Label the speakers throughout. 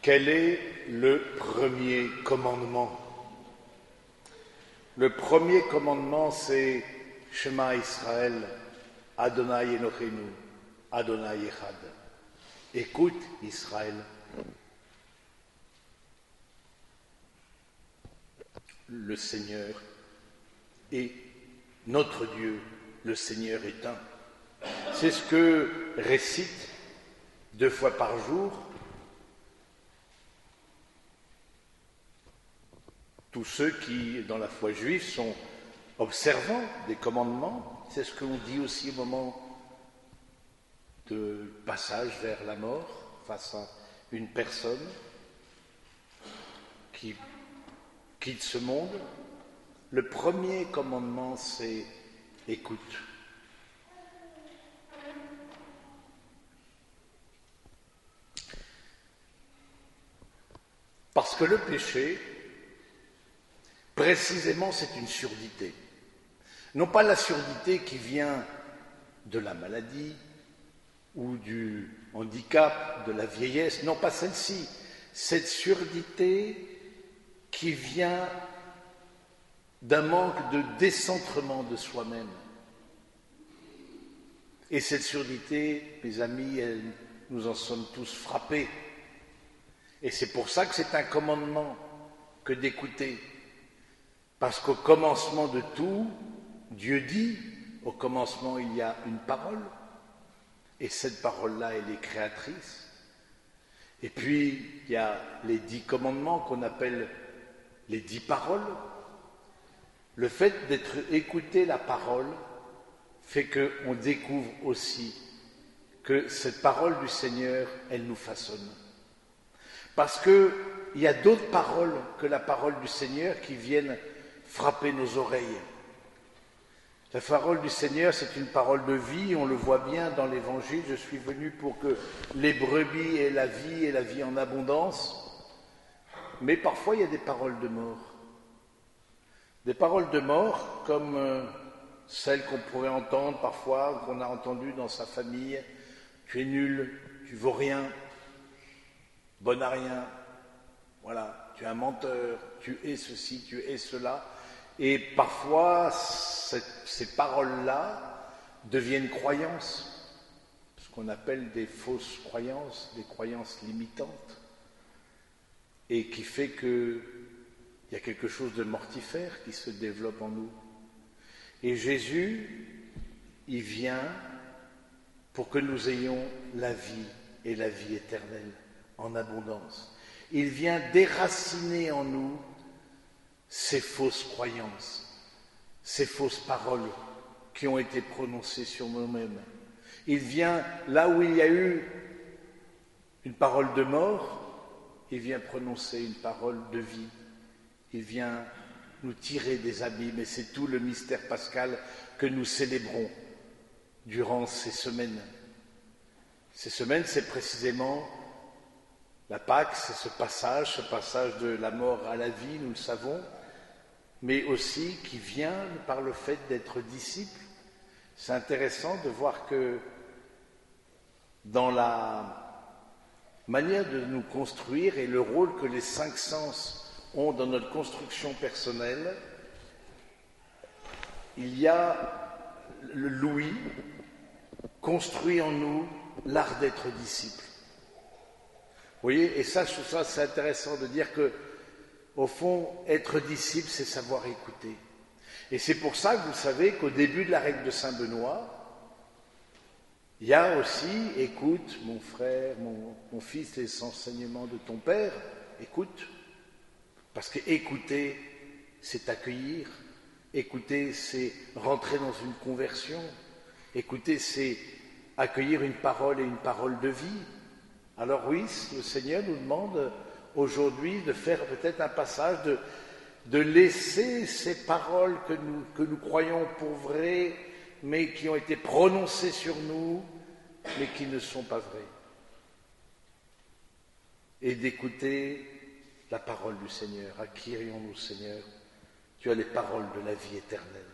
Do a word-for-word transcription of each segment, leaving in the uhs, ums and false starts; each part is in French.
Speaker 1: Quel est le premier commandement? Le premier commandement, c'est Shema Israël, Adonai Eloheinu, Adonai Echad. Écoute Israël. Le Seigneur est notre Dieu, le Seigneur est un. C'est ce que récite deux fois par jour tous ceux qui, dans la foi juive, sont observants des commandements. C'est ce qu'on dit aussi au moment de passage vers la mort face à une personne qui quitte ce monde. Le premier commandement, c'est « écoute ». Parce que le péché, précisément, c'est une surdité. Non pas la surdité qui vient de la maladie ou du handicap, de la vieillesse, non pas celle-ci. Cette surdité qui vient d'un manque de décentrement de soi-même. Et cette surdité, mes amis, elle, nous en sommes tous frappés. Et c'est pour ça que c'est un commandement que d'écouter. Parce qu'au commencement de tout, Dieu dit, au commencement il y a une parole, et cette parole-là, elle est créatrice. Et puis, il y a les dix commandements qu'on appelle les dix paroles. Le fait d'être écouté la parole fait qu'on découvre aussi que cette parole du Seigneur, elle nous façonne. Parce qu'il y a d'autres paroles que la parole du Seigneur qui viennent frapper nos oreilles. La parole du Seigneur, c'est une parole de vie, on le voit bien dans l'Évangile. Je suis venu pour que les brebis aient la vie et la vie en abondance. Mais parfois, il y a des paroles de mort. Des paroles de mort comme euh, celles qu'on pourrait entendre parfois, qu'on a entendues dans sa famille. Tu es nul, tu vaux rien, bon à rien, voilà, tu es un menteur, tu es ceci, tu es cela. Et parfois, cette, ces paroles-là deviennent croyances, ce qu'on appelle des fausses croyances, des croyances limitantes, et qui fait qu'il y a quelque chose de mortifère qui se développe en nous. Et Jésus, il vient pour que nous ayons la vie et la vie éternelle en abondance. Il vient déraciner en nous ces fausses croyances, ces fausses paroles qui ont été prononcées sur nous-mêmes. Il vient là où il y a eu une parole de mort, il vient prononcer une parole de vie. Il vient nous tirer des abîmes et c'est tout le mystère pascal que nous célébrons durant ces semaines. Ces semaines, c'est précisément la Pâque, c'est ce passage, ce passage de la mort à la vie, nous le savons, mais aussi qui vient par le fait d'être disciple. C'est intéressant de voir que dans la manière de nous construire et le rôle que les cinq sens ont dans notre construction personnelle, il y a le Louis construit en nous l'art d'être disciple. Vous voyez, et ça, je trouve ça, c'est intéressant de dire que, au fond, être disciple, c'est savoir écouter. Et c'est pour ça que vous savez qu'au début de la règle de Saint Benoît, il y a aussi, écoute, mon frère, mon, mon fils, les enseignements de ton père, écoute. Parce que écouter, c'est accueillir. Écouter, c'est rentrer dans une conversion. Écouter, c'est accueillir une parole et une parole de vie. Alors oui, le Seigneur nous demande aujourd'hui de faire peut-être un passage, de, de laisser ces paroles que nous, que nous croyons pour vraies, mais qui ont été prononcées sur nous, mais qui ne sont pas vraies. Et d'écouter la parole du Seigneur. Acquérions-nous, Seigneur. Tu as les paroles de la vie éternelle.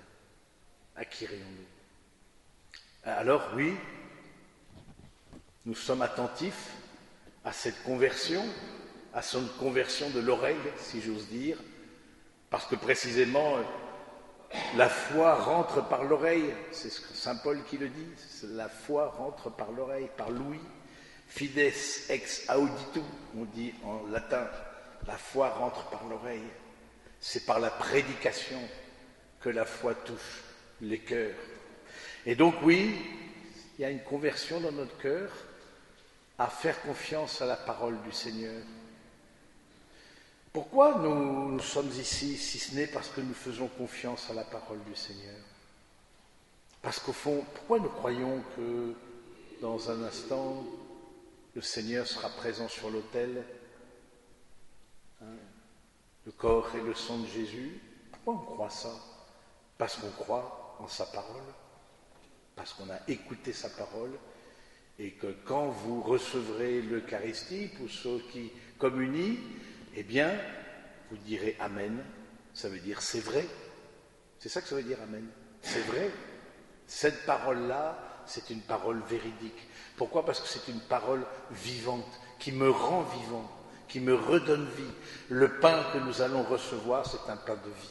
Speaker 1: Acquérions-nous. Alors oui, nous sommes attentifs à cette conversion, à son conversion de l'oreille, si j'ose dire, parce que précisément la foi rentre par l'oreille, c'est saint Paul qui le dit, la foi rentre par l'oreille, par l'ouïe. Fides ex auditu, on dit en latin, la foi rentre par l'oreille. C'est par la prédication que la foi touche les cœurs. Et donc oui, il y a une conversion dans notre cœur à faire confiance à la parole du Seigneur. Pourquoi nous, nous sommes ici, si ce n'est parce que nous faisons confiance à la parole du Seigneur? Parce qu'au fond, pourquoi nous croyons que dans un instant, le Seigneur sera présent sur l'autel, hein, le corps et le sang de Jésus? Pourquoi on croit ça? Parce qu'on croit en sa parole, parce qu'on a écouté sa parole, et que quand vous recevrez l'Eucharistie, pour ceux qui communient, eh bien, vous direz Amen, ça veut dire c'est vrai. C'est ça que ça veut dire Amen. C'est vrai. Cette parole-là, c'est une parole véridique. Pourquoi? Parce que c'est une parole vivante, qui me rend vivant, qui me redonne vie. Le pain que nous allons recevoir, c'est un pain de vie.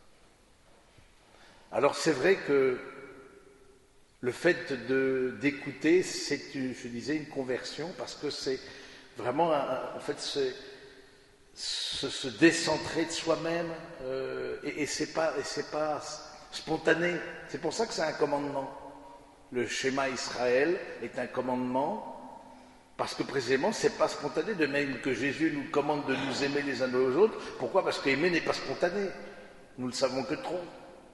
Speaker 1: Alors c'est vrai que le fait de, d'écouter, c'est, une, je disais, une conversion, parce que c'est vraiment, un, en fait, c'est se, se décentrer de soi-même, euh, et, et c'est pas, et c'est pas spontané. C'est pour ça que c'est un commandement. Le schéma Israël est un commandement, parce que précisément, c'est pas spontané, de même que Jésus nous commande de nous aimer les uns aux autres. Pourquoi? Parce qu'aimer n'est pas spontané. Nous le savons que trop.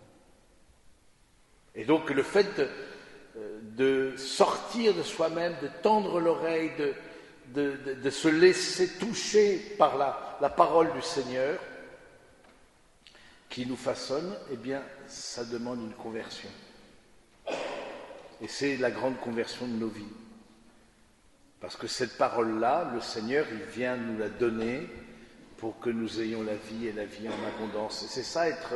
Speaker 1: Et donc le fait de, de sortir de soi-même, de tendre l'oreille, de, de, de, de se laisser toucher par la, la parole du Seigneur qui nous façonne, eh bien, ça demande une conversion. Et c'est la grande conversion de nos vies. Parce que cette parole-là, le Seigneur, il vient nous la donner pour que nous ayons la vie et la vie en abondance. Et c'est ça, être...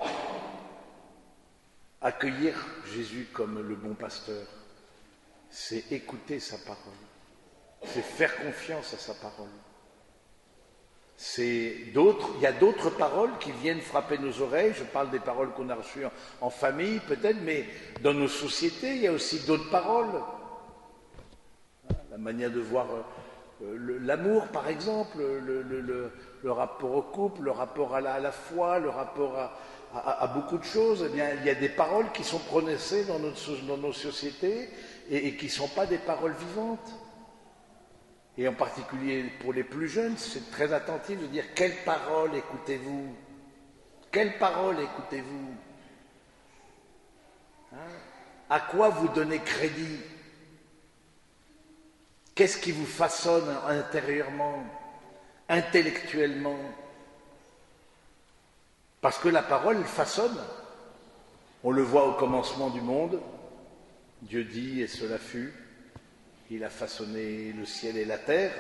Speaker 1: Accueillir Jésus comme le bon pasteur, c'est écouter sa parole, c'est faire confiance à sa parole. C'est d'autres, il y a d'autres paroles qui viennent frapper nos oreilles, je parle des paroles qu'on a reçues en, en famille peut-être, mais dans nos sociétés, il y a aussi d'autres paroles. La manière de voir euh, le, l'amour, par exemple, le, le, le, le rapport au couple, le rapport à la, à la foi, le rapport à... À, à beaucoup de choses, eh bien, il y a des paroles qui sont prononcées dans, notre, dans nos sociétés et, et qui ne sont pas des paroles vivantes. Et en particulier pour les plus jeunes, c'est très attentif de dire quelles paroles écoutez-vous? Quelles paroles écoutez-vous? Hein? À quoi vous donnez crédit? Qu'est-ce qui vous façonne intérieurement, intellectuellement? Parce que la parole façonne. On le voit au commencement du monde. Dieu dit, et cela fut. Il a façonné le ciel et la terre.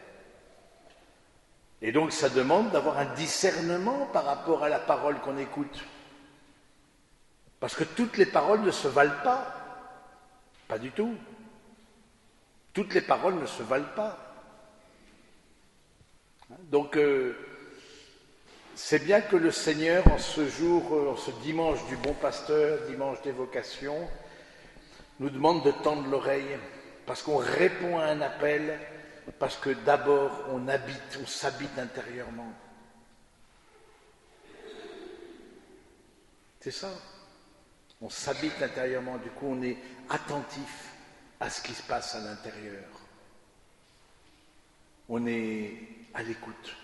Speaker 1: Et donc ça demande d'avoir un discernement par rapport à la parole qu'on écoute. Parce que toutes les paroles ne se valent pas. Pas du tout. Toutes les paroles ne se valent pas. Donc... Euh, c'est bien que le Seigneur, en ce jour, en ce dimanche du bon pasteur, dimanche d'évocation, nous demande de tendre l'oreille, parce qu'on répond à un appel, parce que d'abord on habite, on s'habite intérieurement. C'est ça. On s'habite intérieurement, du coup on est attentif à ce qui se passe à l'intérieur. On est à l'écoute.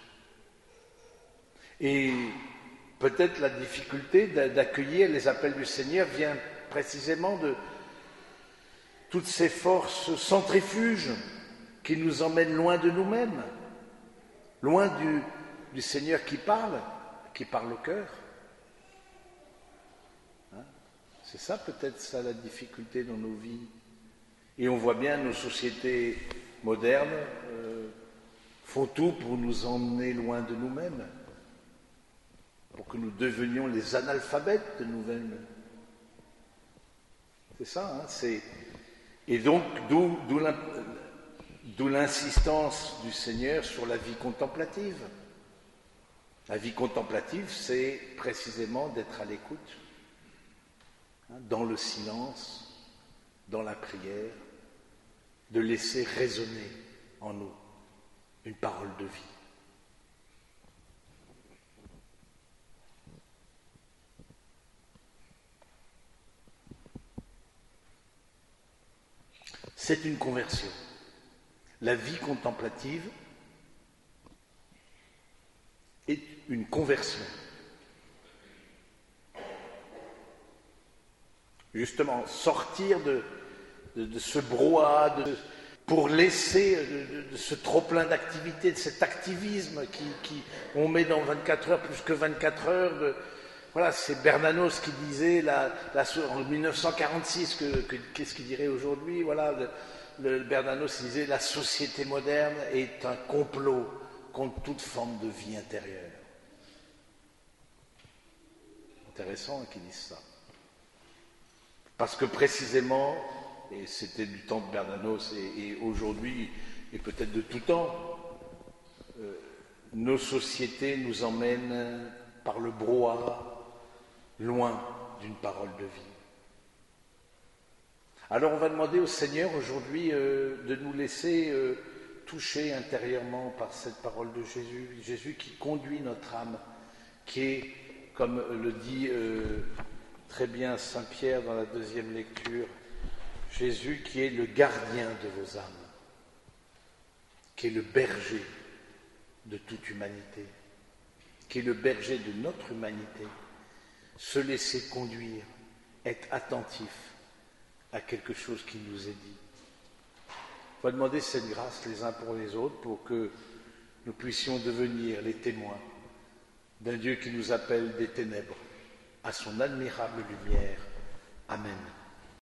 Speaker 1: Et peut-être la difficulté d'accueillir les appels du Seigneur vient précisément de toutes ces forces centrifuges qui nous emmènent loin de nous-mêmes, loin du, du Seigneur qui parle, qui parle au cœur. Hein? C'est ça peut-être ça la difficulté dans nos vies. Et on voit bien nos sociétés modernes euh, font tout pour nous emmener loin de nous-mêmes, pour que nous devenions les analphabètes de nous-mêmes. C'est ça, hein, c'est... Et donc, d'où, d'où, D'où l'insistance du Seigneur sur la vie contemplative. La vie contemplative, c'est précisément d'être à l'écoute, hein, dans le silence, dans la prière, de laisser résonner en nous une parole de vie. C'est une conversion. La vie contemplative est une conversion. Justement, sortir de, de, de ce brouhaha, de, pour laisser de, de, de ce trop-plein d'activité, de cet activisme qui, qui on met dans vingt-quatre heures, plus que vingt-quatre heures. De, voilà, c'est Bernanos qui disait la, la, en mille neuf cent quarante-six, que, que, qu'est-ce qu'il dirait aujourd'hui, voilà. Le, Le Bernanos disait « La société moderne est un complot contre toute forme de vie intérieure ». Intéressant qu'ils disent ça. Parce que précisément, et c'était du temps de Bernanos et, et aujourd'hui, et peut-être de tout temps, euh, nos sociétés nous emmènent par le brouhaha loin d'une parole de vie. Alors on va demander au Seigneur aujourd'hui euh, de nous laisser euh, toucher intérieurement par cette parole de Jésus, Jésus qui conduit notre âme, qui est, comme le dit euh, très bien Saint Pierre dans la deuxième lecture, Jésus qui est le gardien de vos âmes, qui est le berger de toute humanité, qui est le berger de notre humanité, se laisser conduire, être attentif à quelque chose qui nous est dit. On va demander cette grâce les uns pour les autres pour que nous puissions devenir les témoins d'un Dieu qui nous appelle des ténèbres à son admirable lumière. Amen.